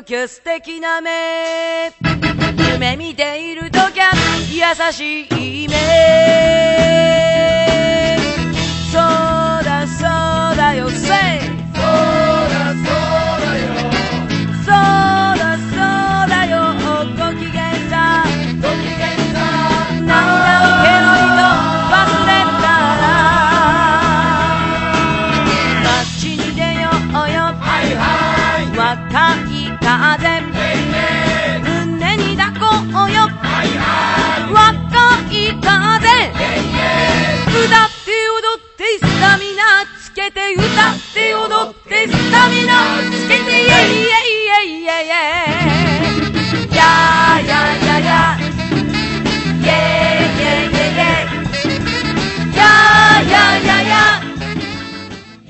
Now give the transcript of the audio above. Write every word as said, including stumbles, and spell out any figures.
き素敵な目、夢見ているときゃ優しい目、そうだそうだよせい